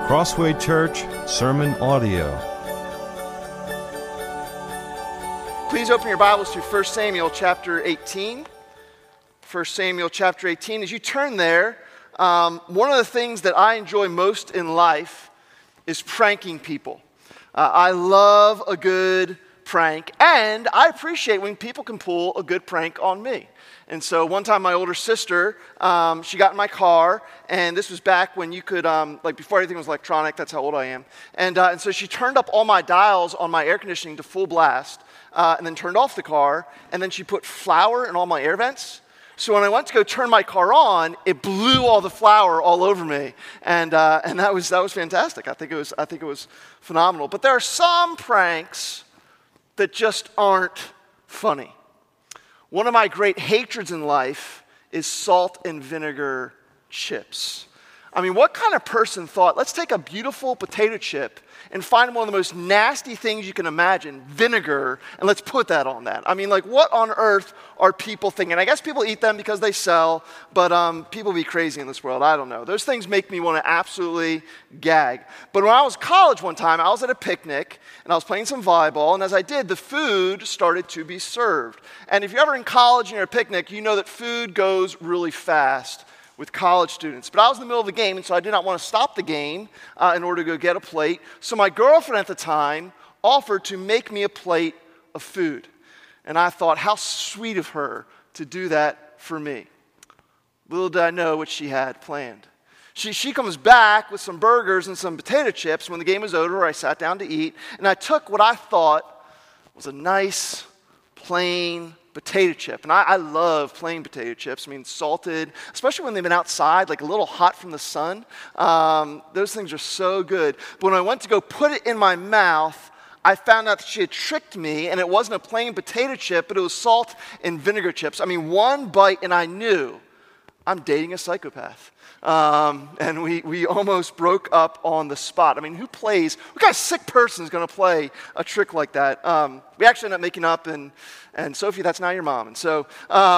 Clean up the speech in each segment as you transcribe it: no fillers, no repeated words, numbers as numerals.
Crossway Church Sermon Audio. Please open your Bibles to 1 Samuel chapter 18. 1 Samuel chapter 18. As you turn there, one of the things that I enjoy most in life is pranking people. I love a good prank, and I appreciate when people can pull a good prank on me. And so one time my older sister, she got in my car, and this was back when you could, before everything was electronic, that's how old I am. And so she turned up all my dials on my air conditioning to full blast, and then turned off the car, and then she put flour in all my air vents. So when I went to go turn my car on, it blew all the flour all over me, and that was fantastic. I think it was phenomenal. But there are some pranks that just aren't funny. One of my great hatreds in life is salt and vinegar chips. I mean, what kind of person thought, let's take a beautiful potato chip and find one of the most nasty things you can imagine, vinegar, and let's put that on that. I mean, what on earth are people thinking? I guess people eat them because they sell, but people be crazy in this world. I don't know. Those things make me want to absolutely gag. But when I was in college one time, I was at a picnic, and I was playing some volleyball, and as I did, the food started to be served. And if you're ever in college and you're at a picnic, you know that food goes really fast with college students. But I was in the middle of the game, and so I did not want to stop the game in order to go get a plate. So my girlfriend at the time offered to make me a plate of food. And I thought, how sweet of her to do that for me. Little did I know what she had planned. She comes back with some burgers and some potato chips when the game was over. I sat down to eat, and I took what I thought was a nice, plain potato chip. And I love plain potato chips. I mean, salted, especially when they've been outside, like a little hot from the sun. Those things are so good. But when I went to go put it in my mouth, I found out that she had tricked me, and it wasn't a plain potato chip, but it was salt and vinegar chips. I mean, one bite, and I knew I'm dating a psychopath. And we almost broke up on the spot. I mean, what kind of sick person is going to play a trick like that? We actually ended up making up, and Sophie, that's now your mom. And so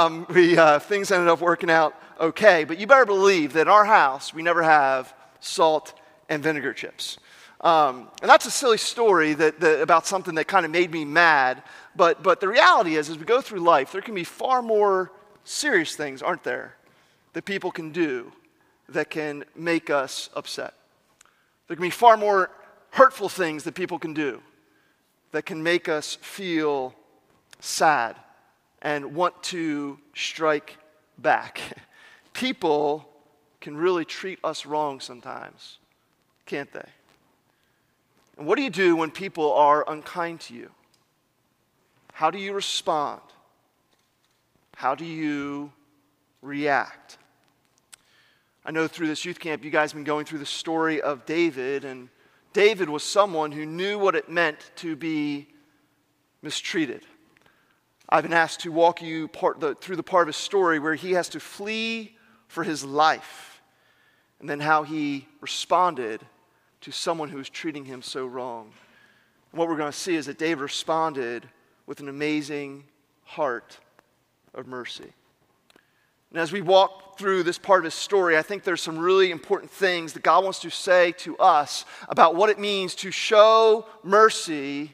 things ended up working out okay. But you better believe that in our house, we never have salt and vinegar chips. And that's a silly story about something that kind of made me mad. But the reality is, as we go through life, there can be far more serious things, aren't there, that people can do that can make us upset. There can be far more hurtful things that people can do that can make us feel sad and want to strike back. People can really treat us wrong sometimes, can't they? And what do you do when people are unkind to you? How do you respond? How do you react? I know through this youth camp, you guys have been going through the story of David, and David was someone who knew what it meant to be mistreated. I've been asked to walk you through the part of his story where he has to flee for his life, and then how he responded to someone who was treating him so wrong. And what we're going to see is that David responded with an amazing heart of mercy. And as we walk through this part of his story, I think there's some really important things that God wants to say to us about what it means to show mercy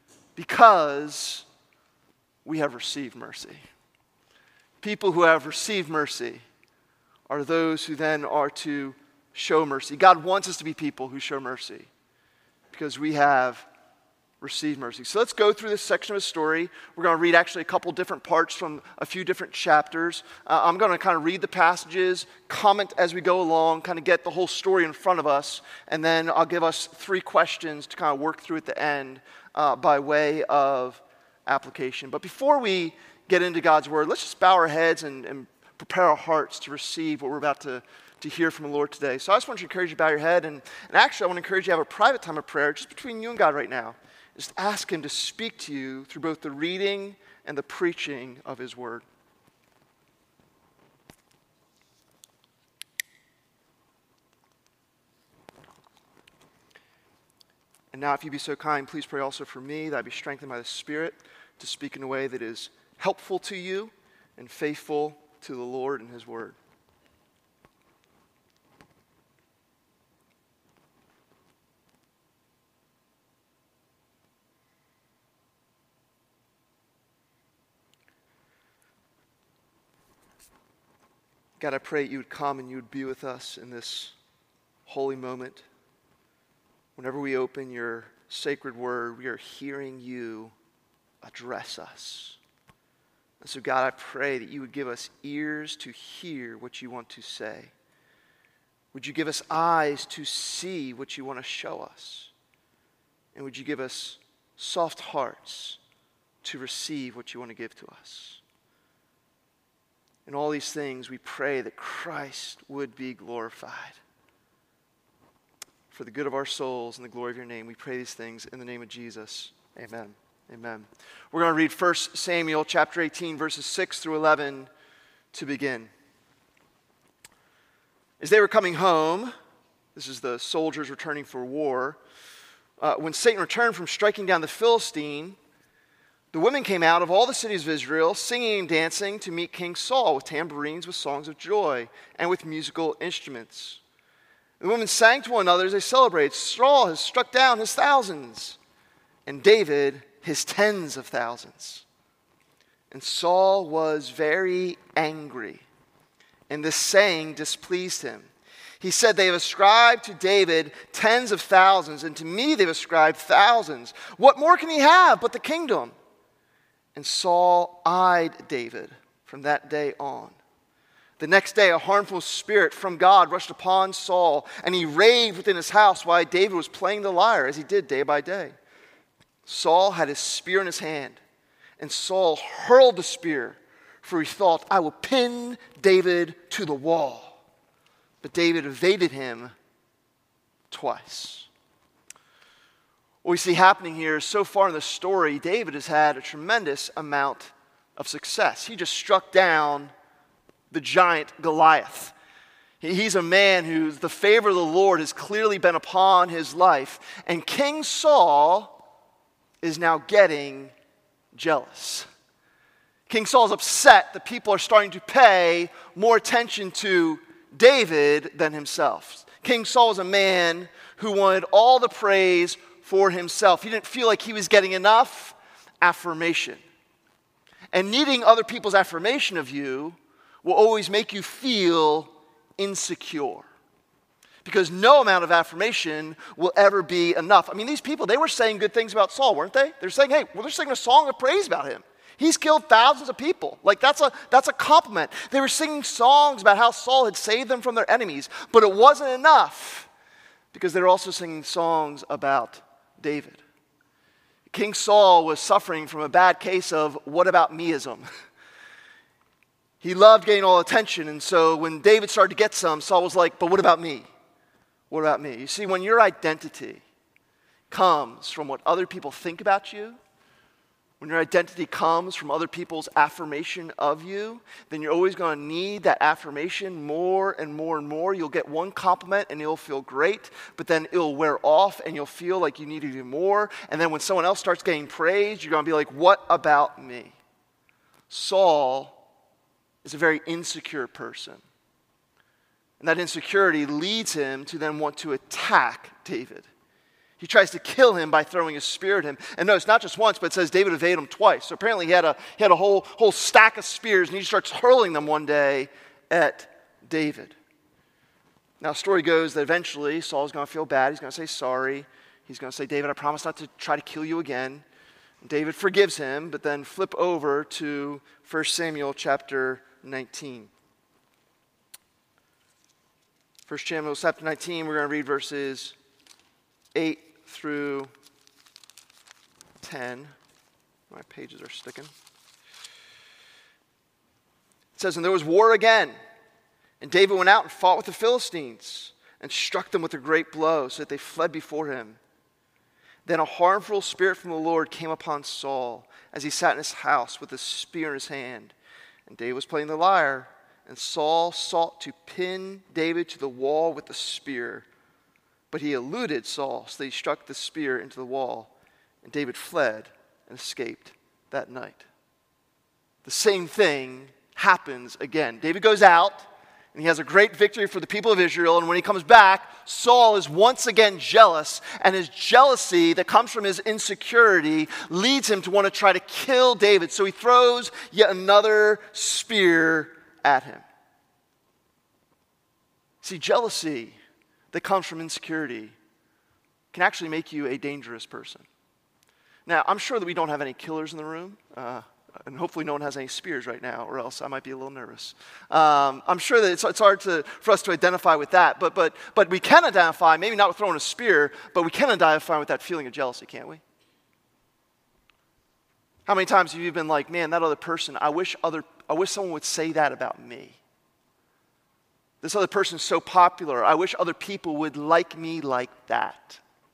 because we have received mercy. People who have received mercy are those who then are to show mercy. God wants us to be people who show mercy because we have receive mercy. So let's go through this section of his story. We're going to read actually a couple different parts from a few different chapters. I'm going to kind of read the passages, comment as we go along, kind of get the whole story in front of us, and then I'll give us 3 questions to kind of work through at the end by way of application. But before we get into God's word, let's just bow our heads and prepare our hearts to receive what we're about to hear from the Lord today. So I just want you to encourage you to bow your head, and actually I want to encourage you to have a private time of prayer just between you and God right now. Just ask him to speak to you through both the reading and the preaching of his word. And now, if you be so kind, please pray also for me that I be strengthened by the Spirit to speak in a way that is helpful to you and faithful to the Lord and his word. God, I pray you would come and you would be with us in this holy moment. Whenever we open your sacred word, we are hearing you address us. And so, God, I pray that you would give us ears to hear what you want to say. Would you give us eyes to see what you want to show us? And would you give us soft hearts to receive what you want to give to us? In all these things, we pray that Christ would be glorified. For the good of our souls and the glory of your name, we pray these things in the name of Jesus. Amen. Amen. We're going to read 1 Samuel chapter 18, verses 6 through 11 to begin. As they were coming home, this is the soldiers returning for war, when Satan returned from striking down the Philistine, the women came out of all the cities of Israel, singing and dancing to meet King Saul with tambourines, with songs of joy, and with musical instruments. The women sang to one another as they celebrated. Saul has struck down his thousands, and David his tens of thousands. And Saul was very angry, and this saying displeased him. He said, they have ascribed to David tens of thousands, and to me they've ascribed thousands. What more can he have but the kingdom? And Saul eyed David from that day on. The next day, a harmful spirit from God rushed upon Saul, and he raved within his house while David was playing the lyre, as he did day by day. Saul had his spear in his hand, and Saul hurled the spear, for he thought, I will pin David to the wall. But David evaded him twice. What we see happening here is so far in the story, David has had a tremendous amount of success. He just struck down the giant Goliath. He's a man whose the favor of the Lord has clearly been upon his life. And King Saul is now getting jealous. King Saul's upset that people are starting to pay more attention to David than himself. King Saul was a man who wanted all the praise for himself. He didn't feel like he was getting enough affirmation. And needing other people's affirmation of you will always make you feel insecure. Because no amount of affirmation will ever be enough. I mean, these people, they were saying good things about Saul, weren't they? They're saying, hey, well, they're singing a song of praise about him. He's killed thousands of people. Like, that's a compliment. They were singing songs about how Saul had saved them from their enemies. But it wasn't enough, because they were also singing songs about David. King Saul was suffering from a bad case of what-about-meism. He loved getting all attention, and so when David started to get some, Saul was like, but what about me? What about me? You see, when your identity comes from what other people think about you, when your identity comes from other people's affirmation of you, then you're always going to need that affirmation more and more and more. You'll get one compliment and it'll feel great, but then it'll wear off and you'll feel like you need to do more. And then when someone else starts getting praised, you're going to be like, what about me? Saul is a very insecure person. And that insecurity leads him to then want to attack David. He tries to kill him by throwing a spear at him. And notice, not just once, but it says David evaded him twice. So apparently he had a whole stack of spears, and he starts hurling them one day at David. Now, the story goes that eventually Saul's going to feel bad. He's going to say sorry. He's going to say, David, I promise not to try to kill you again. And David forgives him, but then flip over to 1 Samuel chapter 19. 1 Samuel chapter 19, we're going to read verses 8 through 10. My pages are sticking. It says, and there was war again, and David went out and fought with the Philistines and struck them with a great blow so that they fled before him. Then a harmful spirit from the Lord came upon Saul as he sat in his house with a spear in his hand. And David was playing the lyre, and Saul sought to pin David to the wall with the spear. But he eluded Saul, so that he struck the spear into the wall, and David fled and escaped that night. The same thing happens again. David goes out, and he has a great victory for the people of Israel, and when he comes back, Saul is once again jealous, and his jealousy that comes from his insecurity leads him to want to try to kill David. So he throws yet another spear at him. See, jealousy that comes from insecurity can actually make you a dangerous person. Now, I'm sure that we don't have any killers in the room, and hopefully no one has any spears right now, or else I might be a little nervous. I'm sure that it's hard for us to identify with that, but we can identify, maybe not with throwing a spear, but we can identify with that feeling of jealousy, can't we? How many times have you been like, man, that other person, I wish someone would say that about me. This other person is so popular, I wish other people would like me like that.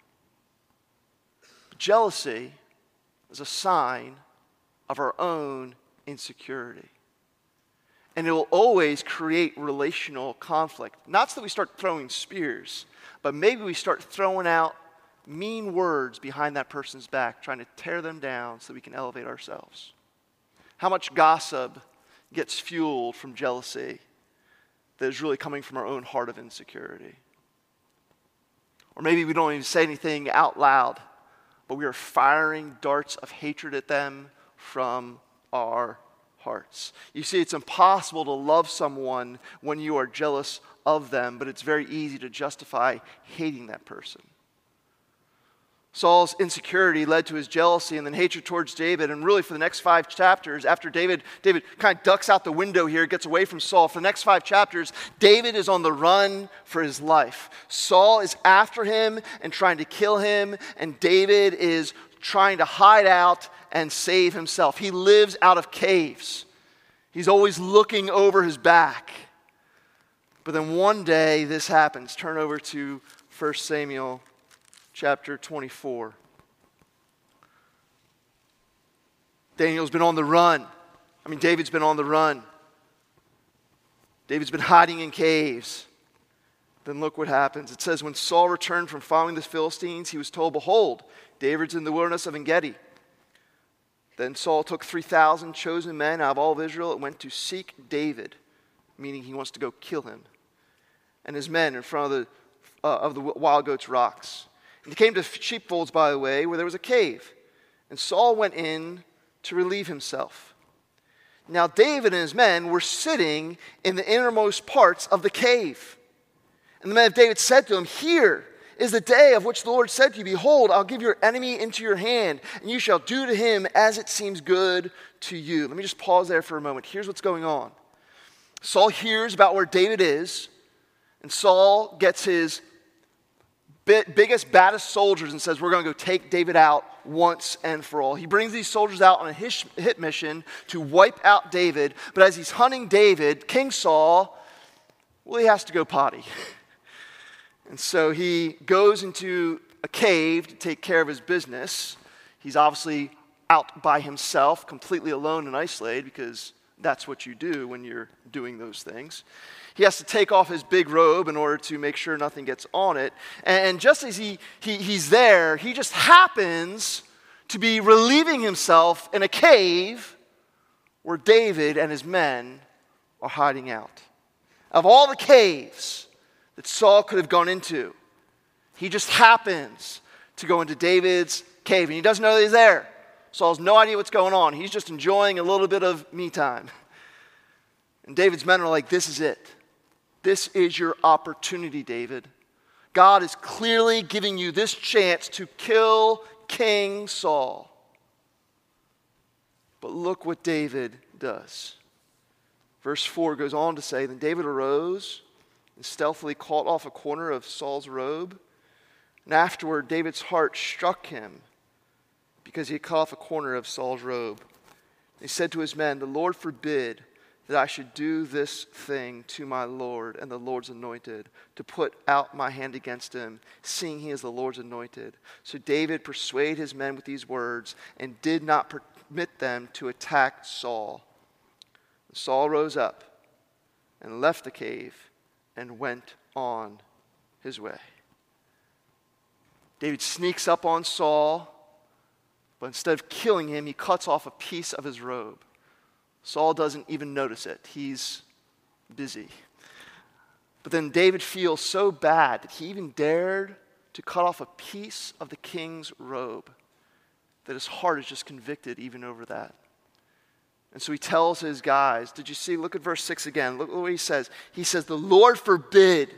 Jealousy is a sign of our own insecurity. And it will always create relational conflict. Not so that we start throwing spears, but maybe we start throwing out mean words behind that person's back, trying to tear them down so that we can elevate ourselves. How much gossip gets fueled from jealousy that is really coming from our own heart of insecurity? Or maybe we don't even say anything out loud, but we are firing darts of hatred at them from our hearts. You see, it's impossible to love someone when you are jealous of them, but it's very easy to justify hating that person. Saul's insecurity led to his jealousy and then hatred towards David. And really for the next 5 chapters, after David kind of ducks out the window here, gets away from Saul. For the next 5 chapters, David is on the run for his life. Saul is after him and trying to kill him, and David is trying to hide out and save himself. He lives out of caves. He's always looking over his back. But then one day this happens. Turn over to 1 Samuel chapter 24. David's been on the run. David's been hiding in caves. Then look what happens. It says, when Saul returned from following the Philistines, he was told, behold, David's in the wilderness of En-Gedi. Then Saul took 3,000 chosen men out of all of Israel and went to seek David, meaning he wants to go kill him, and his men in front of the wild goats' rocks. And he came to sheepfolds by the way, where there was a cave. And Saul went in to relieve himself. Now David and his men were sitting in the innermost parts of the cave. And the men of David said to him, here is the day of which the Lord said to you, behold, I'll give your enemy into your hand, and you shall do to him as it seems good to you. Let me just pause there for a moment. Here's what's going on. Saul hears about where David is, and Saul gets his biggest, baddest soldiers and says, we're going to go take David out once and for all. He brings these soldiers out on a hit mission to wipe out David. But as he's hunting David, King Saul, well, he has to go potty. And so he goes into a cave to take care of his business. He's obviously out by himself, completely alone and isolated, because that's what you do when you're doing those things. He has to take off his big robe in order to make sure nothing gets on it. And just as he's there, he just happens to be relieving himself in a cave where David and his men are hiding out. Of all the caves that Saul could have gone into, he just happens to go into David's cave. And he doesn't know that he's there. Saul has no idea what's going on. He's just enjoying a little bit of me time. And David's men are like, this is it. This is your opportunity, David. God is clearly giving you this chance to kill King Saul. But look what David does. Verse 4 goes on to say, then David arose and stealthily caught off a corner of Saul's robe. And afterward, David's heart struck him because he had cut off a corner of Saul's robe. He said to his men, the Lord forbid that I should do this thing to my Lord and the Lord's anointed, to put out my hand against him, seeing he is the Lord's anointed. So David persuaded his men with these words and did not permit them to attack Saul. Saul rose up and left the cave and went on his way. David sneaks up on Saul, but instead of killing him, he cuts off a piece of his robe. Saul doesn't even notice it. He's busy. But then David feels so bad that he even dared to cut off a piece of the king's robe, that his heart is just convicted even over that. And so he tells his guys, did you see, look at verse 6 again. Look what he says. He says, the Lord forbid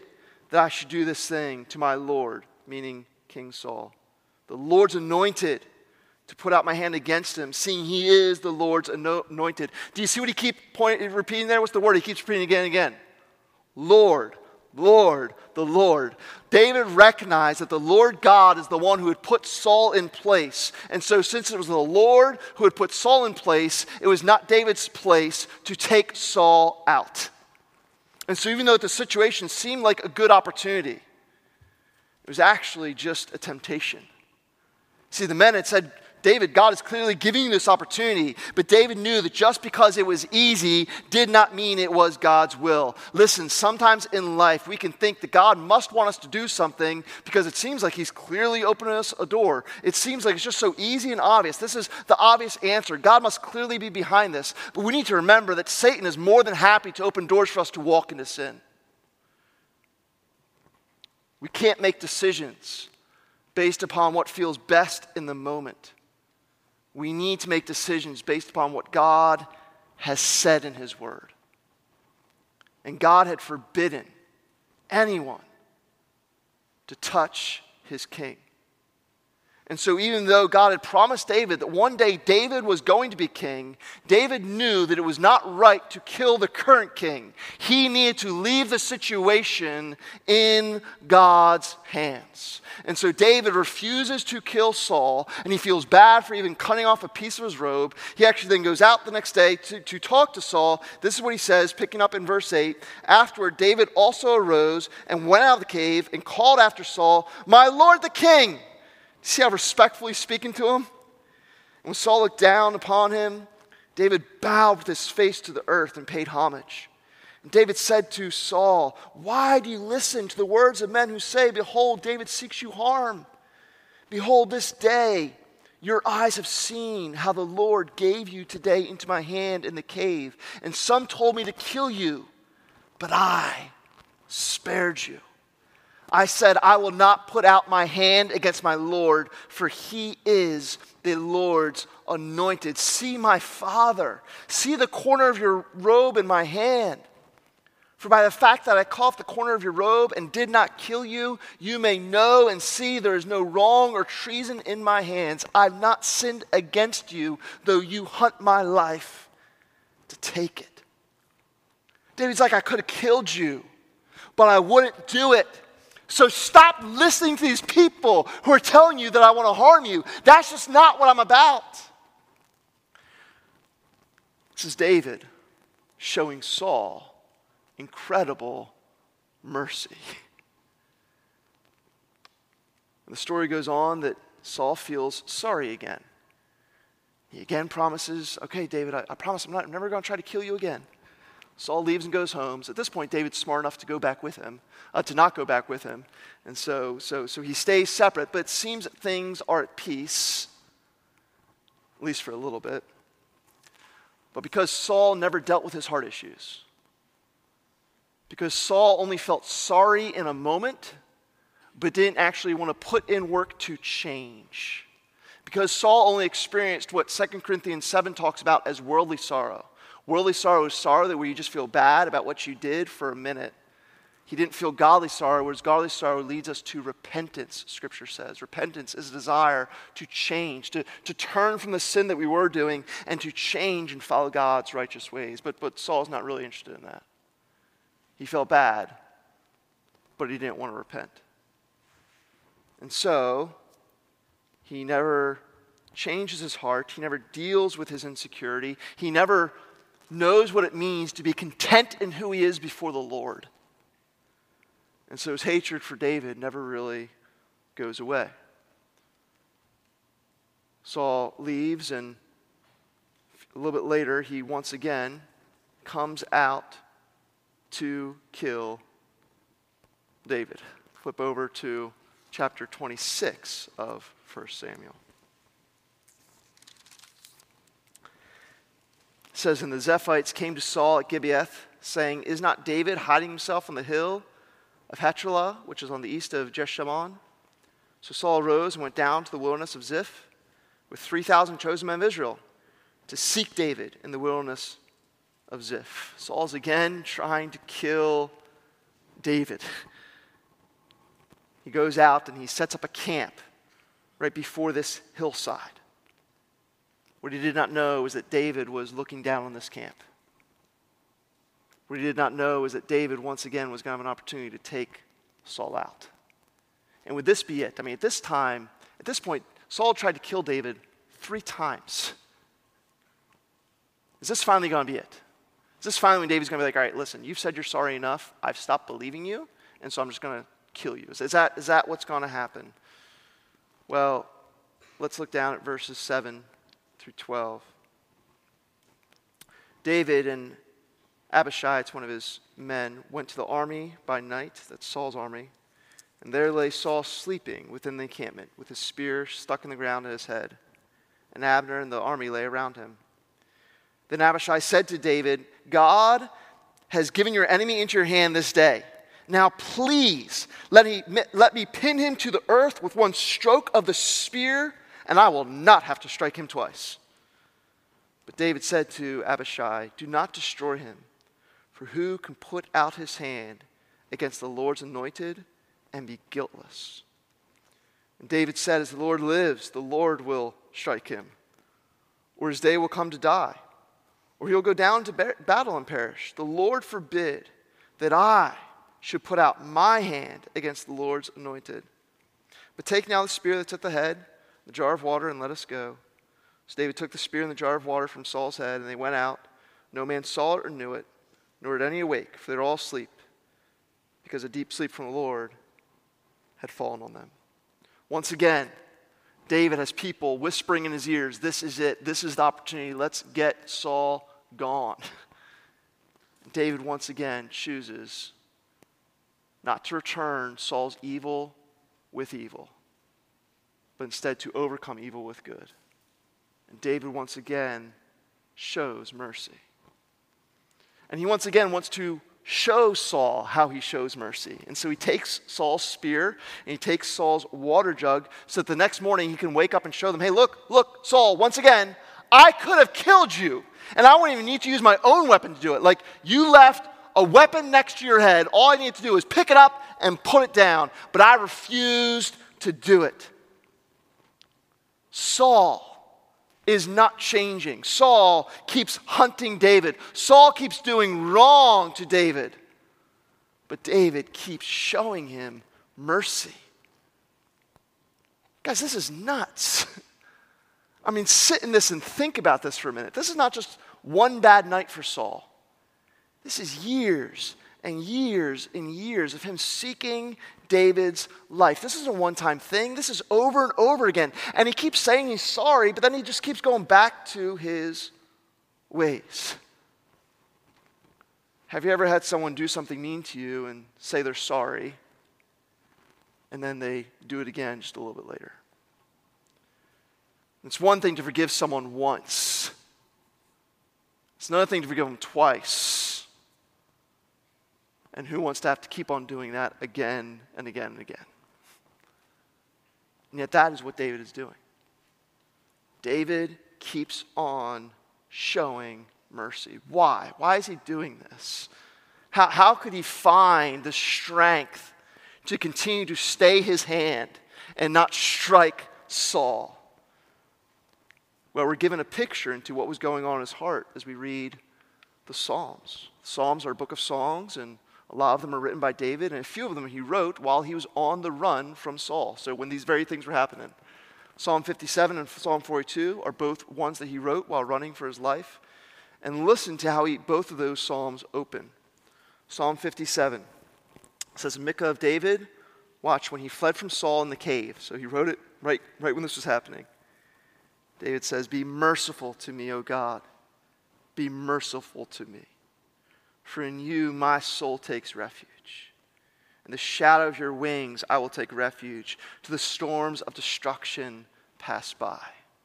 that I should do this thing to my Lord, meaning King Saul, the Lord's anointed, to put out my hand against him, seeing he is the Lord's anointed. Do you see what he keeps repeating there? What's the word he keeps repeating again and again? Lord, Lord, the Lord. David recognized that the Lord God is the one who had put Saul in place. And so since it was the Lord who had put Saul in place, it was not David's place to take Saul out. And so even though the situation seemed like a good opportunity, it was actually just a temptation. See, the men had said, David, God is clearly giving you this opportunity, but David knew that just because it was easy did not mean it was God's will. Listen, sometimes in life we can think that God must want us to do something because it seems like he's clearly opening us a door. It seems like it's just so easy and obvious. This is the obvious answer. God must clearly be behind this. But we need to remember that Satan is more than happy to open doors for us to walk into sin. We can't make decisions based upon what feels best in the moment. We need to make decisions based upon what God has said in his word. And God had forbidden anyone to touch his king. And so even though God had promised David that one day David was going to be king, David knew that it was not right to kill the current king. He needed to leave the situation in God's hands. And so David refuses to kill Saul, and he feels bad for even cutting off a piece of his robe. He actually then goes out the next day to talk to Saul. This is what he says, picking up in verse 8. Afterward, David also arose and went out of the cave and called after Saul, "My lord the king." See how respectfully he's speaking to him? And when Saul looked down upon him, David bowed with his face to the earth and paid homage. And David said to Saul, "Why do you listen to the words of men who say, 'Behold, David seeks you harm'? Behold, this day your eyes have seen how the Lord gave you today into my hand in the cave. And some told me to kill you, but I spared you. I said, I will not put out my hand against my Lord, for he is the Lord's anointed. See my father. See the corner of your robe in my hand. For by the fact that I cut off the corner of your robe and did not kill you, you may know and see there is no wrong or treason in my hands. I've not sinned against you, though you hunt my life to take it." David's like, I could have killed you, but I wouldn't do it. So stop listening to these people who are telling you that I want to harm you. That's just not what I'm about. This is David showing Saul incredible mercy. And the story goes on that Saul feels sorry again. He again promises, okay, David, I promise I'm never going to try to kill you again. Saul leaves and goes home. So at this point, David's smart enough to go back with him, to not go back with him. And so he stays separate, but it seems that things are at peace, at least for a little bit. But because Saul never dealt with his heart issues, because Saul only felt sorry in a moment, but didn't actually want to put in work to change, because Saul only experienced what 2 Corinthians 7 talks about as worldly sorrow. Worldly sorrow is sorrow that where you just feel bad about what you did for a minute. He didn't feel godly sorrow, whereas godly sorrow leads us to repentance, Scripture says. Repentance is a desire to change, to turn from the sin that we were doing and to change and follow God's righteous ways. But Saul's not really interested in that. He felt bad, but he didn't want to repent. And so, he never changes his heart. He never deals with his insecurity. He never knows what it means to be content in who he is before the Lord. And so his hatred for David never really goes away. Saul leaves, and a little bit later, he once again comes out to kill David. Flip over to chapter 26 of 1 Samuel. It says, "And the Zephites came to Saul at Gibeath, saying, 'Is not David hiding himself on the hill of Hachilah, which is on the east of Jeshimon?' So Saul arose and went down to the wilderness of Ziph with 3,000 chosen men of Israel to seek David in the wilderness of Ziph." Saul's again trying to kill David. he goes out and he sets up a camp right before this hillside. What he did not know is that David was looking down on this camp. What he did not know is that David once again was going to have an opportunity to take Saul out. And would this be it? I mean, at this point, Saul tried to kill David 3 times. Is this finally going to be it? Is this finally when David's going to be like, all right, listen, you've said you're sorry enough. I've stopped believing you, and so I'm just going to kill you. Is that what's going to happen? Well, let's look down at verses 7 through 12. David and Abishai, it's one of his men, went to the army by night, that's Saul's army, and there lay Saul sleeping within the encampment, with his spear stuck in the ground at his head. And Abner and the army lay around him. Then Abishai said to David, God has given your enemy into your hand this day. Now please, let me pin him to the earth with one stroke of the spear, and I will not have to strike him twice. But David said to Abishai, do not destroy him, for who can put out his hand against the Lord's anointed and be guiltless? And David said, as the Lord lives, the Lord will strike him, or his day will come to die, or he'll go down to battle and perish. The Lord forbid that I should put out my hand against the Lord's anointed. But take now the spear that's at the head, the jar of water, and let us go. So David took the spear and the jar of water from Saul's head, and they went out. No man saw it or knew it, nor did any awake, for they were all asleep, because a deep sleep from the Lord had fallen on them. Once again, David has people whispering in his ears, this is it, this is the opportunity, let's get Saul gone. David once again chooses not to return Saul's evil with evil, but instead to overcome evil with good. And David once again shows mercy. And he once again wants to show Saul how he shows mercy. And so he takes Saul's spear and he takes Saul's water jug so that the next morning he can wake up and show them, hey, look, Saul, once again, I could have killed you. And I wouldn't even need to use my own weapon to do it. Like, you left a weapon next to your head. All I need to do is pick it up and put it down. But I refused to do it. Saul is not changing. Saul keeps hunting David. Saul keeps doing wrong to David. But David keeps showing him mercy. Guys, this is nuts. I mean, sit in this and think about this for a minute. This is not just one bad night for Saul. This is years and years and years of him seeking David's life. This isn't a one-time thing. This is over and over again. And he keeps saying he's sorry, but then he just keeps going back to his ways. Have you ever had someone do something mean to you and say they're sorry, and then they do it again just a little bit later? It's one thing to forgive someone once. It's another thing to forgive them twice. And who wants to have to keep on doing that again and again and again? And yet that is what David is doing. David keeps on showing mercy. Why? Why is he doing this? How could he find the strength to continue to stay his hand and not strike Saul? Well, we're given a picture into what was going on in his heart as we read the Psalms. Psalms are a book of songs, and a lot of them are written by David, and a few of them he wrote while he was on the run from Saul. So when these very things were happening. Psalm 57 and Psalm 42 are both ones that he wrote while running for his life. And listen to how both of those psalms open. Psalm 57 says, Micah of David, watch, when he fled from Saul in the cave. So he wrote it right when this was happening. David says, be merciful to me, O God. Be merciful to me. For in you my soul takes refuge. In the shadow of your wings I will take refuge. To the storms of destruction pass by.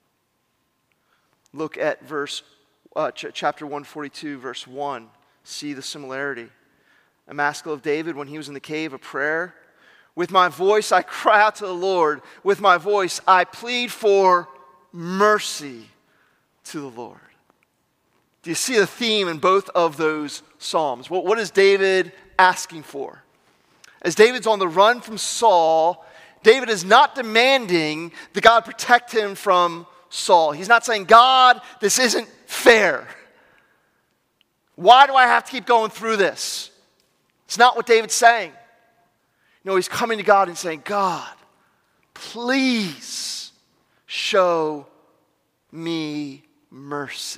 Look at chapter 142, verse 1. See the similarity. A maskil of David when he was in the cave of prayer. With my voice I cry out to the Lord. With my voice I plead for mercy to the Lord. Do you see the theme in both of those psalms? What is David asking for? As David's on the run from Saul, David is not demanding that God protect him from Saul. He's not saying, God, this isn't fair. Why do I have to keep going through this? It's not what David's saying. No, he's coming to God and saying, God, please show me mercy.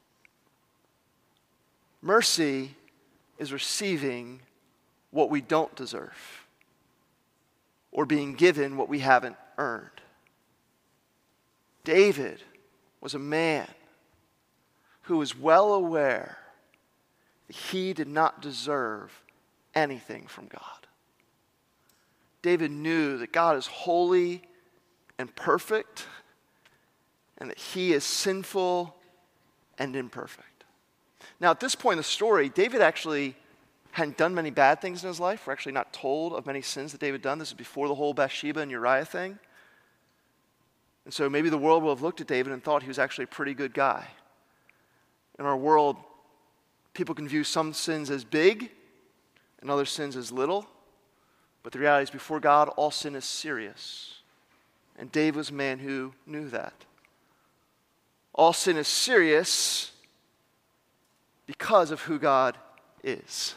Mercy is receiving what we don't deserve or being given what we haven't earned. David was a man who was well aware that he did not deserve anything from God. David knew that God is holy and perfect and that he is sinful and imperfect. Now, at this point in the story, David actually hadn't done many bad things in his life. We're actually not told of many sins that David had done. This is before the whole Bathsheba and Uriah thing. And so maybe the world will have looked at David and thought he was actually a pretty good guy. In our world, people can view some sins as big and other sins as little. But the reality is, before God, all sin is serious. And David was a man who knew that. All sin is serious because of who God is.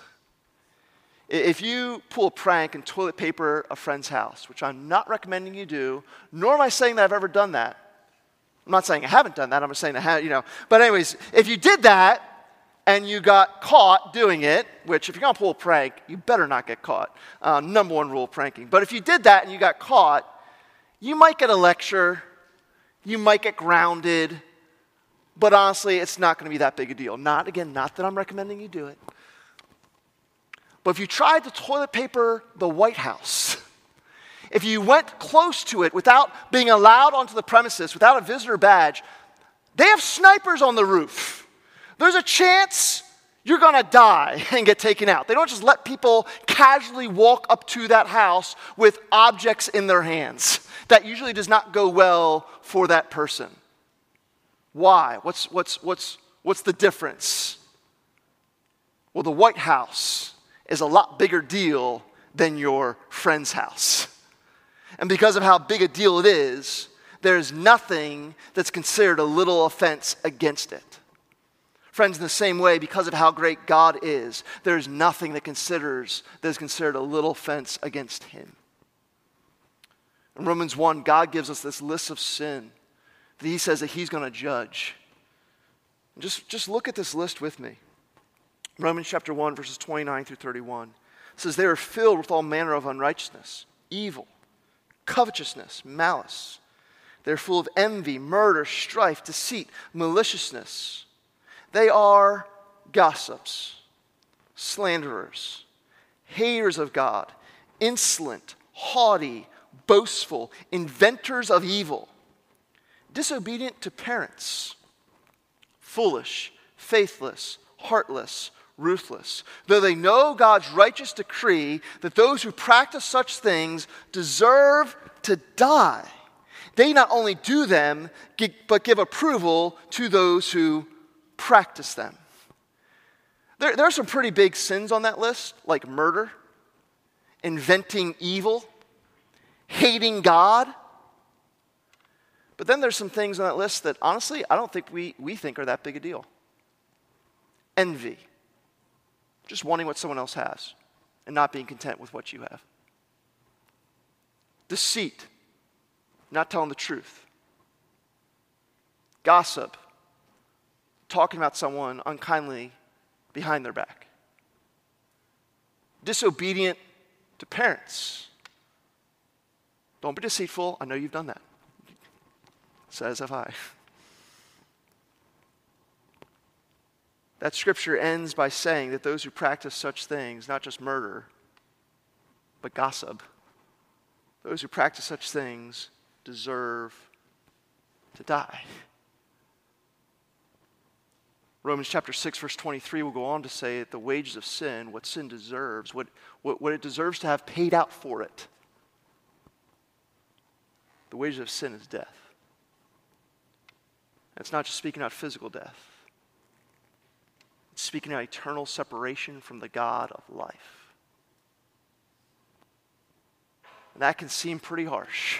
If you pull a prank and toilet paper a friend's house, which I'm not recommending you do, nor am I saying that I've ever done that. I'm not saying I haven't done that. I'm just saying I have, But anyways, if you did that and you got caught doing it, which if you're going to pull a prank, you better not get caught. Number one rule of pranking. But if you did that and you got caught, you might get a lecture. You might get grounded. But honestly, it's not going to be that big a deal. Not that I'm recommending you do it. But if you tried to toilet paper the White House, if you went close to it without being allowed onto the premises, without a visitor badge, they have snipers on the roof. There's a chance you're going to die and get taken out. They don't just let people casually walk up to that house with objects in their hands. That usually does not go well for that person. Why? What's the difference? Well, the White House is a lot bigger deal than your friend's house. And because of how big a deal it is, there's nothing that's considered a little offense against it. Friends, in the same way, because of how great God is, there's nothing that is considered a little offense against him. In Romans 1, God gives us this list of sin that he says that he's going to judge. Just look at this list with me. Romans chapter 1, verses 29 through 31. It says, they are filled with all manner of unrighteousness, evil, covetousness, malice. They're full of envy, murder, strife, deceit, maliciousness. They are gossips, slanderers, haters of God, insolent, haughty, boastful, inventors of evil, disobedient to parents, foolish, faithless, heartless, ruthless. Though they know God's righteous decree that those who practice such things deserve to die, they not only do them, but give approval to those who practice them. There are some pretty big sins on that list, like murder, inventing evil, hating God. But then there's some things on that list that honestly I don't think we think are that big a deal. Envy, just wanting what someone else has and not being content with what you have. Deceit, not telling the truth. Gossip, talking about someone unkindly behind their back. Disobedient to parents. Don't be deceitful. I know you've done that. Says have I. That scripture ends by saying that those who practice such things, not just murder, but gossip, those who practice such things deserve to die. Romans chapter 6, verse 23 will go on to say that the wages of sin, what sin deserves, what it deserves to have paid out for it, the wages of sin is death. And it's not just speaking out physical death. It's speaking out eternal separation from the God of life. And that can seem pretty harsh.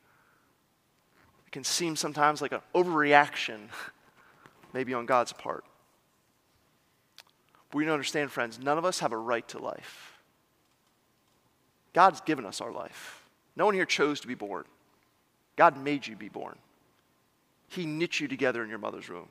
It can seem sometimes like an overreaction, maybe on God's part. But we need to understand, friends, none of us have a right to life. God's given us our life. No one here chose to be born. God made you be born. He knit you together in your mother's womb.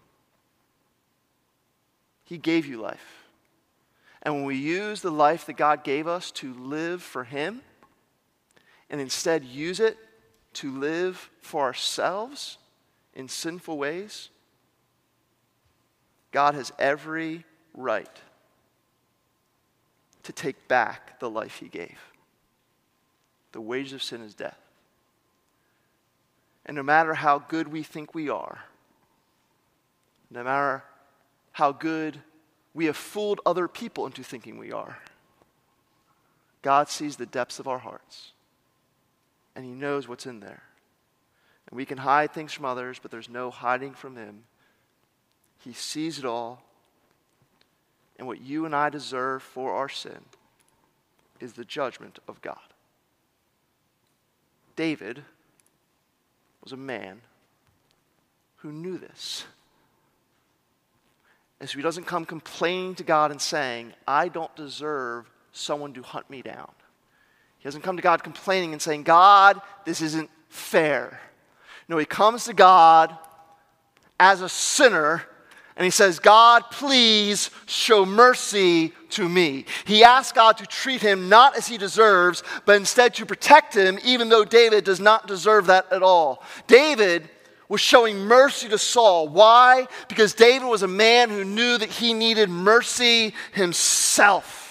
He gave you life. And when we use the life that God gave us to live for Him, and instead use it to live for ourselves in sinful ways, God has every right to take back the life He gave. The wages of sin is death. And no matter how good we think we are, no matter how good we have fooled other people into thinking we are, God sees the depths of our hearts. And He knows what's in there. And we can hide things from others, but there's no hiding from Him. He sees it all. And what you and I deserve for our sin is the judgment of God. David was a man who knew this. And so he doesn't come complaining to God and saying, I don't deserve someone to hunt me down. He doesn't come to God complaining and saying, God, this isn't fair. No, he comes to God as a sinner and he says, God, please show mercy to me. He asks God to treat him not as he deserves, but instead to protect him, even though David does not deserve that at all. David was showing mercy to Saul. Why? Because David was a man who knew that he needed mercy himself.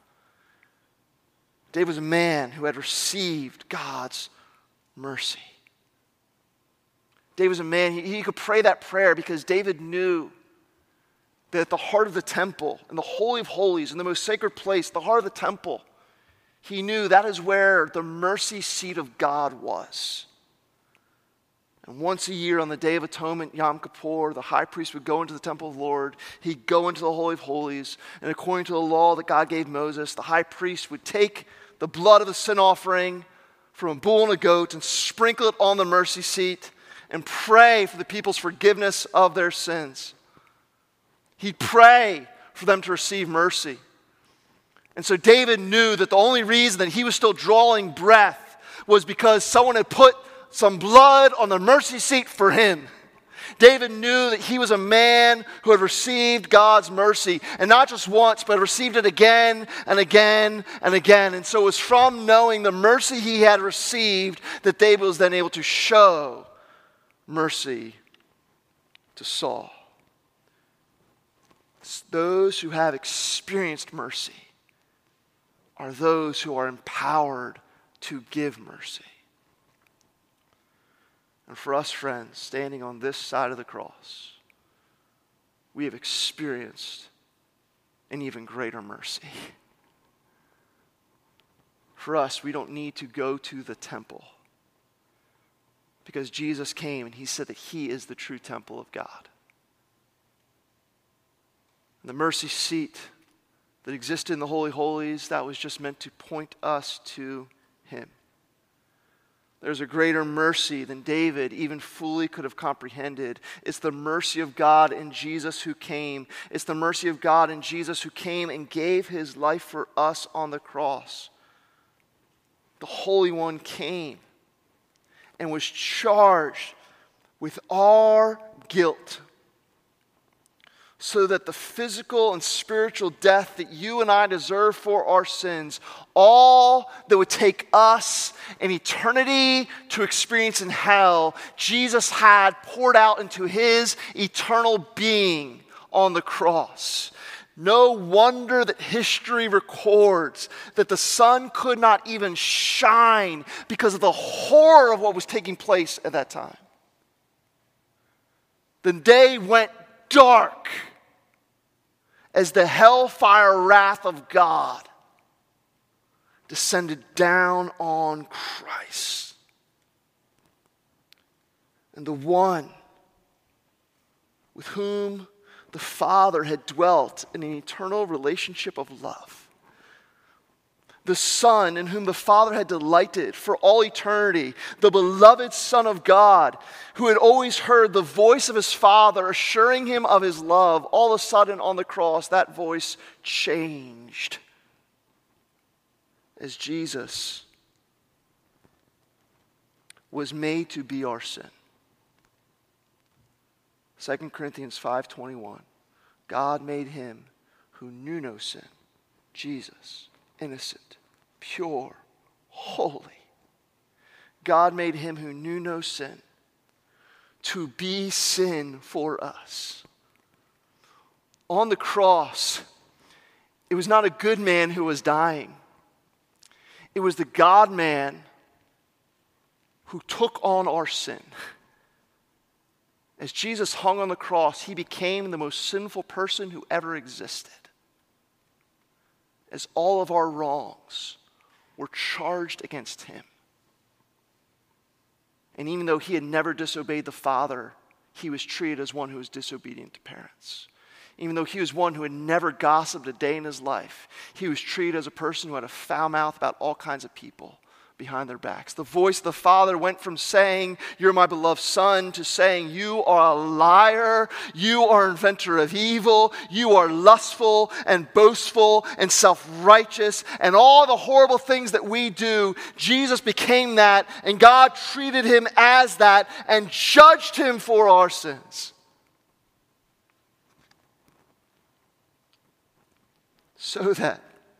David was a man who had received God's mercy. David was a man, he could pray that prayer because David knew that at the heart of the temple, in the Holy of Holies, in the most sacred place, the heart of the temple, he knew that is where the mercy seat of God was. And once a year on the Day of Atonement, Yom Kippur, the high priest would go into the temple of the Lord. He'd go into the Holy of Holies. And according to the law that God gave Moses, the high priest would take the blood of the sin offering from a bull and a goat and sprinkle it on the mercy seat and pray for the people's forgiveness of their sins. He'd pray for them to receive mercy. And so David knew that the only reason that he was still drawing breath was because someone had put some blood on the mercy seat for him. David knew that he was a man who had received God's mercy, and not just once, but received it again and again and again. And so it was from knowing the mercy he had received that David was then able to show mercy to Saul. Those who have experienced mercy are those who are empowered to give mercy. And for us, friends, standing on this side of the cross, we have experienced an even greater mercy. For us, we don't need to go to the temple because Jesus came and he said that he is the true temple of God. And the mercy seat that existed in the Holy Holies, that was just meant to point us to him. There's a greater mercy than David even fully could have comprehended. It's the mercy of God in Jesus who came. It's the mercy of God in Jesus who came and gave his life for us on the cross. The Holy One came and was charged with our guilt, so that the physical and spiritual death that you and I deserve for our sins, all that would take us an eternity to experience in hell, Jesus had poured out into his eternal being on the cross. No wonder that history records that the sun could not even shine because of the horror of what was taking place at that time. The day went dark as the hellfire wrath of God descended down on Christ. And the one with whom the Father had dwelt in an eternal relationship of love, the Son in whom the Father had delighted for all eternity, the beloved Son of God, who had always heard the voice of his Father assuring him of his love, all of a sudden on the cross, that voice changed as Jesus was made to be our sin. 2 Corinthians 5:21, God made him who knew no sin, Jesus, innocent, pure, holy. God made him who knew no sin to be sin for us. On the cross, it was not a good man who was dying. It was the God-man who took on our sin. As Jesus hung on the cross, he became the most sinful person who ever existed. As all of our wrongs were charged against him. And even though he had never disobeyed the Father, he was treated as one who was disobedient to parents. Even though he was one who had never gossiped a day in his life, he was treated as a person who had a foul mouth about all kinds of people behind their backs. The voice of the Father went from saying, "You're my beloved Son," to saying, "You are a liar, you are an inventor of evil, you are lustful and boastful and self-righteous," and all the horrible things that we do. Jesus became that, and God treated him as that and judged him for our sins. So that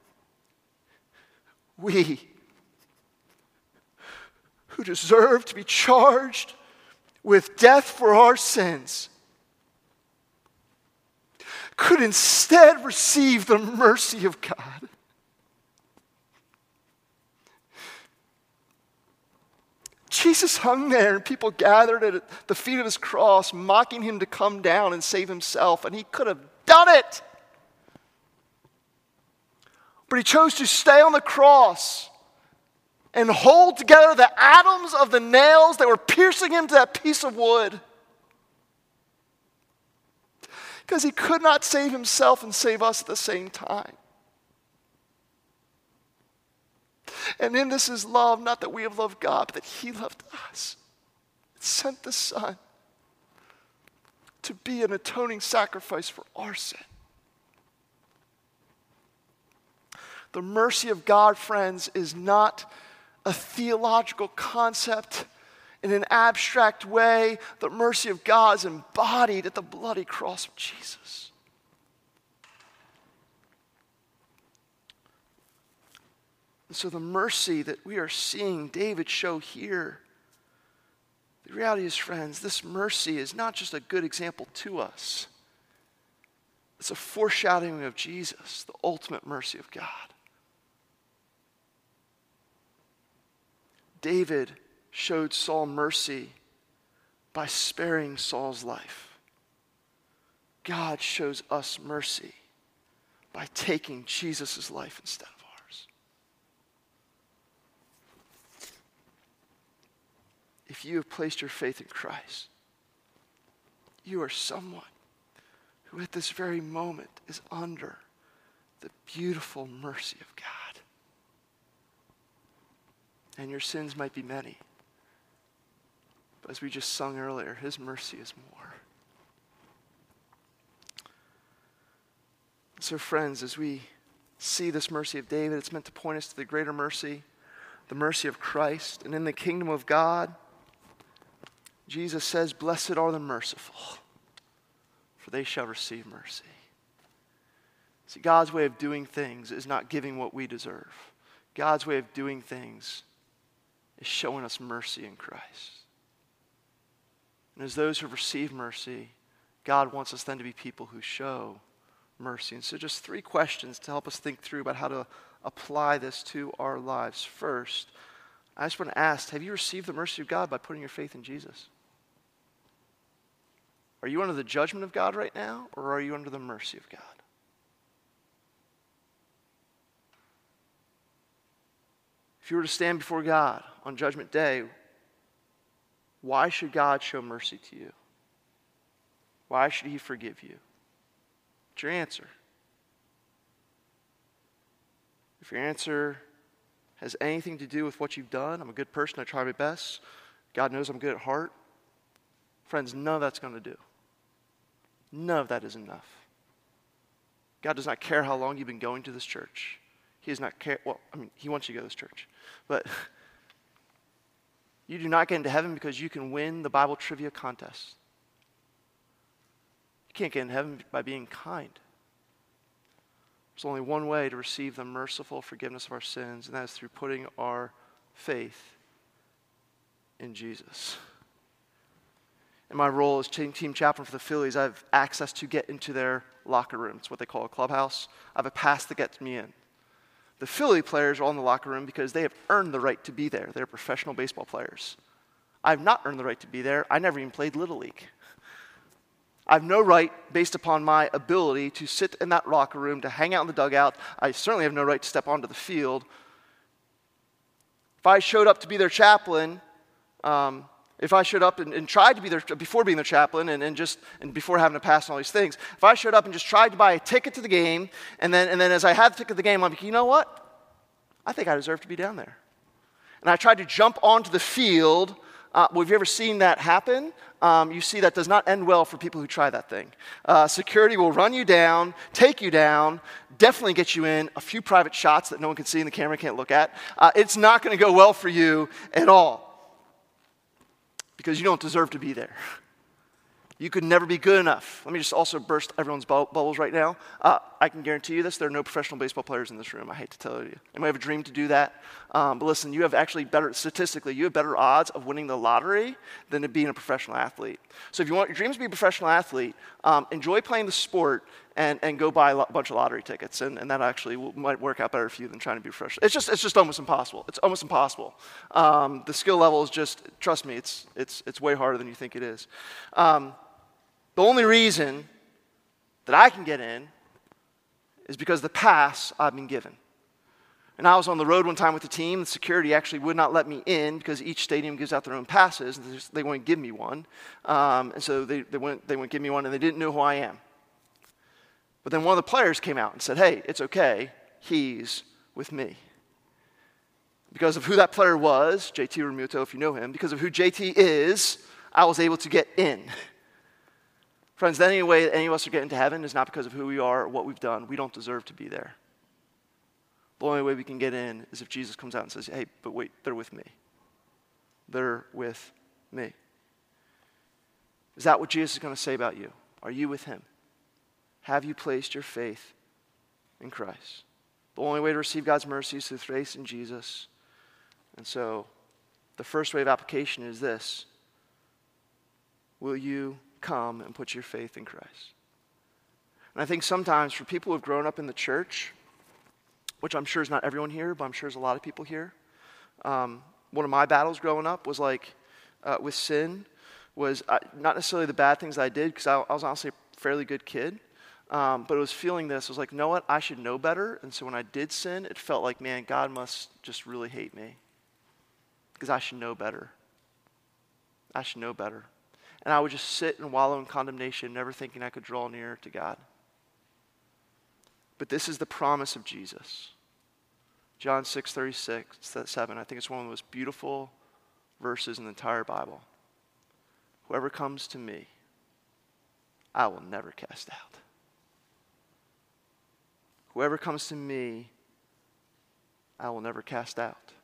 we, who deserve to be charged with death for our sins, could instead receive the mercy of God. Jesus hung there and people gathered at the feet of his cross, mocking him to come down and save himself, and he could have done it. But he chose to stay on the cross and hold together the atoms of the nails that were piercing him to that piece of wood. Because he could not save himself and save us at the same time. And in this is love, not that we have loved God, but that he loved us. It sent the Son to be an atoning sacrifice for our sin. The mercy of God, friends, is not a theological concept in an abstract way. The mercy of God is embodied at the bloody cross of Jesus. And so the mercy that we are seeing David show here, the reality is, friends, this mercy is not just a good example to us. It's a foreshadowing of Jesus, the ultimate mercy of God. David showed Saul mercy by sparing Saul's life. God shows us mercy by taking Jesus' life instead of ours. If you have placed your faith in Christ, you are someone who at this very moment is under the beautiful mercy of God. And your sins might be many. But as we just sung earlier, his mercy is more. So friends, as we see this mercy of David, it's meant to point us to the greater mercy, the mercy of Christ. And in the kingdom of God, Jesus says, "Blessed are the merciful, for they shall receive mercy." See, God's way of doing things is not giving what we deserve. God's way of doing things is showing us mercy in Christ. And as those who have received mercy, God wants us then to be people who show mercy. And so just 3 questions to help us think through about how to apply this to our lives. First, I just want to ask, have you received the mercy of God by putting your faith in Jesus? Are you under the judgment of God right now, or are you under the mercy of God? If you were to stand before God on Judgment Day, why should God show mercy to you? Why should he forgive you? What's your answer? If your answer has anything to do with what you've done. I'm a good person. I try my best. God knows I'm good at heart. Friends, none of that's going to do. None of that is enough. God does not care how long you've been going to this church. He does not care. Well, he wants you to go to this church. But you do not get into heaven because you can win the Bible trivia contest. You can't get in heaven by being kind. There's only one way to receive the merciful forgiveness of our sins, and that is through putting our faith in Jesus. In my role as team chaplain for the Phillies, I have access to get into their locker room. It's what they call a clubhouse. I have a pass that gets me in. The Philly players are all in the locker room because they have earned the right to be there. They're professional baseball players. I have not earned the right to be there. I never even played Little League. I have no right, based upon my ability, to sit in that locker room, to hang out in the dugout. I certainly have no right to step onto the field. If I showed up to be their chaplain, if I showed up and tried to be there before being their chaplain and before having to pass on all these things, if I showed up and just tried to buy a ticket to the game, and then as I had the ticket to the game, I'm like, you know what? I think I deserve to be down there. And I tried to jump onto the field. Well, have you ever seen that happen? You see that does not end well for people who try that thing. Security will run you down, take you down, definitely get you in a few private shots that no one can see and the camera can't look at. It's not going to go well for you at all. Because you don't deserve to be there. You could never be good enough. Let me just also burst everyone's bubbles right now. I can guarantee you this, there are no professional baseball players in this room. I hate to tell you. You might have a dream to do that. But listen, you have actually statistically, you have better odds of winning the lottery than to being a professional athlete. So if you want your dreams to be a professional athlete, enjoy playing the sport and go buy a bunch of lottery tickets. And that actually might work out better for you than trying to be professional. It's just almost impossible. It's almost impossible. The skill level is just, trust me, it's way harder than you think it is. The only reason that I can get in is because of the pass I've been given. And I was on the road one time with the team. The security actually would not let me in because each stadium gives out their own passes. And they wouldn't give me one. And so they wouldn't give me one, and they didn't know who I am. But then one of the players came out and said, hey, it's okay. He's with me. Because of who that player was, JT Realmuto, if you know him, because of who JT is, I was able to get in. Friends, the only way that any of us are getting to heaven is not because of who we are or what we've done. We don't deserve to be there. The only way we can get in is if Jesus comes out and says, hey, but wait, they're with me. They're with me. Is that what Jesus is going to say about you? Are you with him? Have you placed your faith in Christ? The only way to receive God's mercy is through faith in Jesus. And so the first way of application is this. Will you come and put your faith in Christ? And I think sometimes for people who have grown up in the church, which I'm sure is not everyone here, but I'm sure there's a lot of people here, one of my battles growing up was with sin, was not necessarily the bad things I did, because I was honestly a fairly good kid, but it was feeling this. I was like, you know what? I should know better. And so when I did sin, it felt like, man, God must just really hate me, because I should know better. I should know better. And I would just sit and wallow in condemnation, never thinking I could draw near to God. But this is the promise of Jesus. John 6:36-7. I think it's one of the most beautiful verses in the entire Bible. Whoever comes to me, I will never cast out. Whoever comes to me, I will never cast out.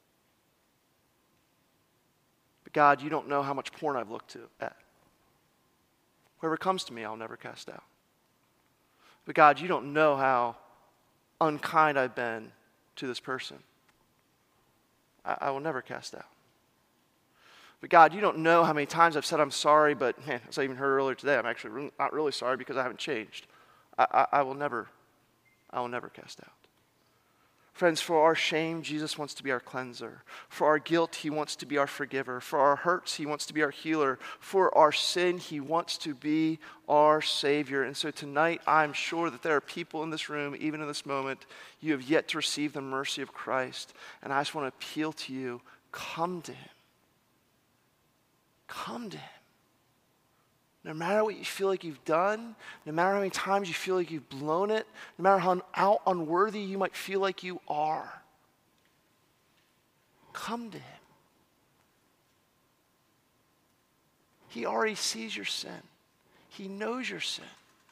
But God, you don't know how much porn I've looked at. Whoever comes to me, I'll never cast out. But God, you don't know how unkind I've been to this person. I will never cast out. But God, you don't know how many times I've said I'm sorry, but man, as I even heard earlier today, I'm actually not really sorry because I haven't changed. I will never cast out. Friends, for our shame, Jesus wants to be our cleanser. For our guilt, he wants to be our forgiver. For our hurts, he wants to be our healer. For our sin, he wants to be our Savior. And so tonight, I'm sure that there are people in this room, even in this moment, you have yet to receive the mercy of Christ. And I just want to appeal to you, come to him. Come to him. No matter what you feel like you've done, no matter how many times you feel like you've blown it, no matter how unworthy you might feel like you are, come to him. He already sees your sin. He knows your sin.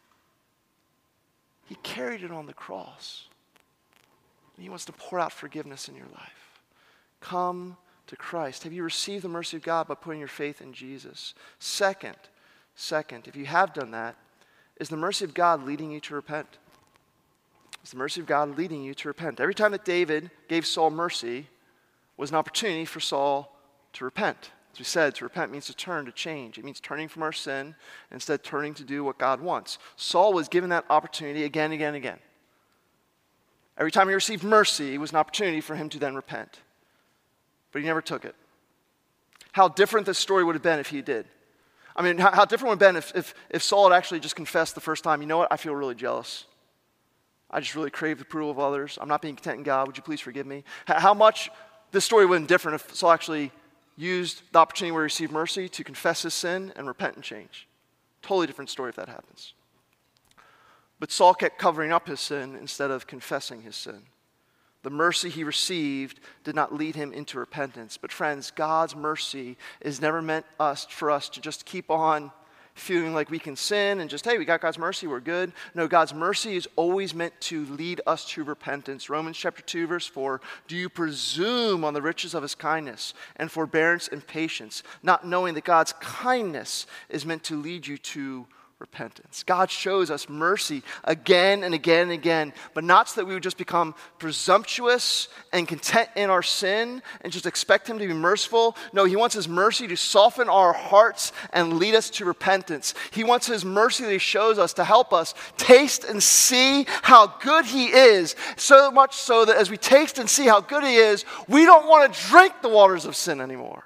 He carried it on the cross. And he wants to pour out forgiveness in your life. Come to Christ. Have you received the mercy of God by putting your faith in Jesus? Second, if you have done that, is the mercy of God leading you to repent? Is the mercy of God leading you to repent? Every time that David gave Saul mercy was an opportunity for Saul to repent. As we said, to repent means to turn, to change. It means turning from our sin and instead turning to do what God wants. Saul was given that opportunity again and again and again. Every time he received mercy, it was an opportunity for him to then repent. But he never took it. How different this story would have been if he did. I mean, how different would it have been if Saul had actually just confessed the first time, you know what, I feel really jealous. I just really crave the approval of others. I'm not being content in God. Would you please forgive me? How much this story would have been different if Saul actually used the opportunity where he received mercy to confess his sin and repent and change. Totally different story if that happens. But Saul kept covering up his sin instead of confessing his sin. The mercy he received did not lead him into repentance. But friends, God's mercy is never meant for us to just keep on feeling like we can sin and just, hey, we got God's mercy, we're good. No, God's mercy is always meant to lead us to repentance. Romans chapter 2, verse 4, do you presume on the riches of his kindness and forbearance and patience, not knowing that God's kindness is meant to lead you to repentance? God shows us mercy again and again and again, but not so that we would just become presumptuous and content in our sin and just expect him to be merciful. No, he wants his mercy to soften our hearts and lead us to repentance. He wants his mercy that he shows us to help us taste and see how good he is, so much so that as we taste and see how good he is, we don't want to drink the waters of sin anymore.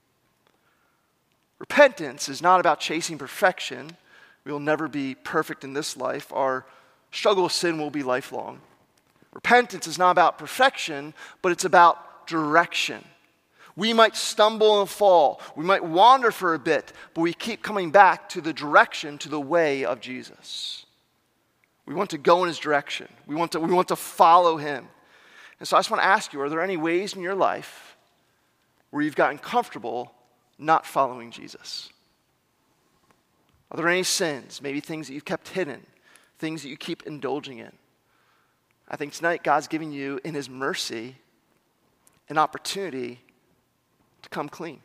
Repentance is not about chasing perfection. We will never be perfect in this life. Our struggle with sin will be lifelong. Repentance is not about perfection, but it's about direction. We might stumble and fall. We might wander for a bit, but we keep coming back to the direction, to the way of Jesus. We want to go in his direction. We want to follow him. And so I just want to ask you, are there any ways in your life where you've gotten comfortable not following Jesus? Are there any sins, maybe things that you've kept hidden, things that you keep indulging in? I think tonight God's giving you, in his mercy, an opportunity to come clean.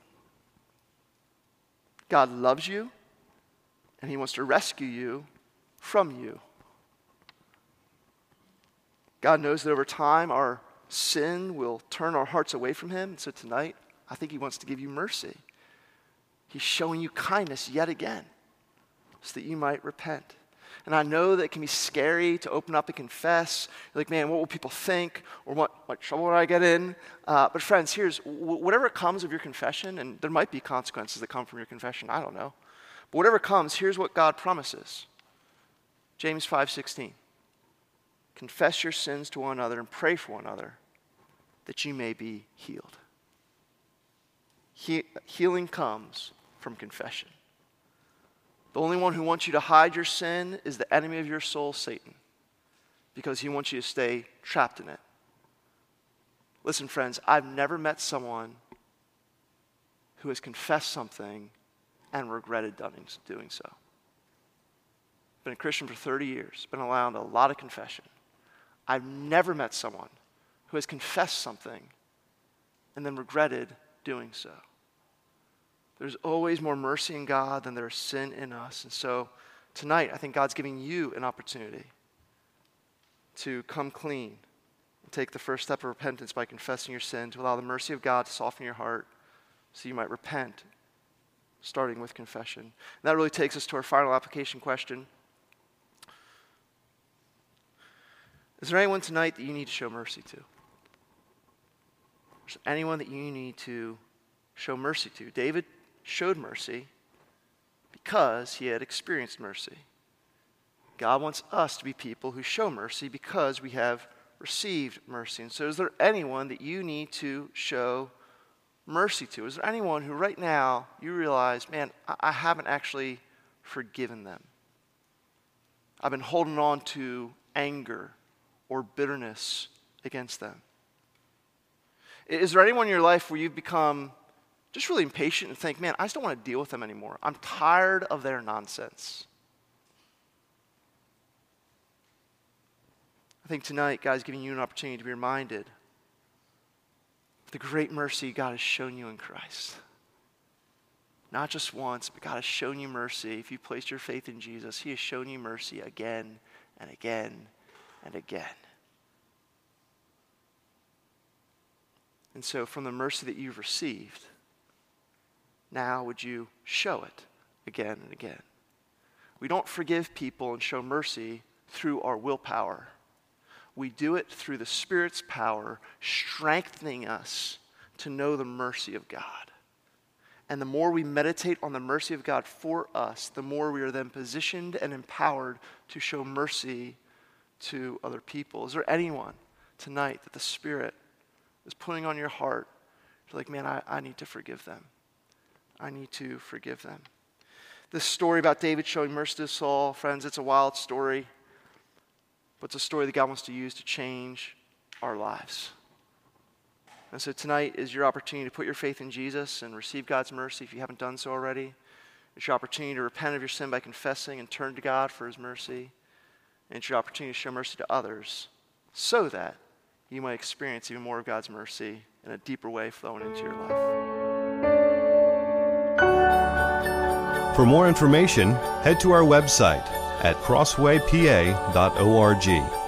God loves you, and he wants to rescue you from you. God knows that over time our sin will turn our hearts away from him, and so tonight I think he wants to give you mercy. He's showing you kindness yet again, so that you might repent. And I know that it can be scary to open up and confess. You're like, man, what will people think? Or what trouble would I get in? But friends, here's, whatever comes of your confession, and there might be consequences that come from your confession, I don't know. But whatever comes, here's what God promises. James 5:16. Confess your sins to one another and pray for one another that you may be healed. Healing comes from confession. The only one who wants you to hide your sin is the enemy of your soul, Satan, because he wants you to stay trapped in it. Listen, friends, I've never met someone who has confessed something and regretted doing so. Been a Christian for 30 years, been around a lot of confession. I've never met someone who has confessed something and then regretted doing so. There's always more mercy in God than there is sin in us. And so tonight, I think God's giving you an opportunity to come clean and take the first step of repentance by confessing your sin, to allow the mercy of God to soften your heart so you might repent, starting with confession. And that really takes us to our final application question. Is there anyone tonight that you need to show mercy to? Is there anyone that you need to show mercy to? David showed mercy because he had experienced mercy. God wants us to be people who show mercy because we have received mercy. And so is there anyone that you need to show mercy to? Is there anyone who right now you realize, man, I haven't actually forgiven them? I've been holding on to anger or bitterness against them. Is there anyone in your life where you've become just really impatient and think, man, I just don't want to deal with them anymore. I'm tired of their nonsense. I think tonight, God's giving you an opportunity to be reminded of the great mercy God has shown you in Christ. Not just once, but God has shown you mercy. If you placed your faith in Jesus, he has shown you mercy again and again and again. And so from the mercy that you've received, now would you show it again and again? We don't forgive people and show mercy through our willpower. We do it through the Spirit's power, strengthening us to know the mercy of God. And the more we meditate on the mercy of God for us, the more we are then positioned and empowered to show mercy to other people. Is there anyone tonight that the Spirit is putting on your heart? You're like, man, I need to forgive them. I need to forgive them. This story about David showing mercy to Saul, friends, it's a wild story, but it's a story that God wants to use to change our lives. And so tonight is your opportunity to put your faith in Jesus and receive God's mercy if you haven't done so already. It's your opportunity to repent of your sin by confessing and turn to God for his mercy. And it's your opportunity to show mercy to others so that you might experience even more of God's mercy in a deeper way flowing into your life. For more information, head to our website at crosswaypa.org.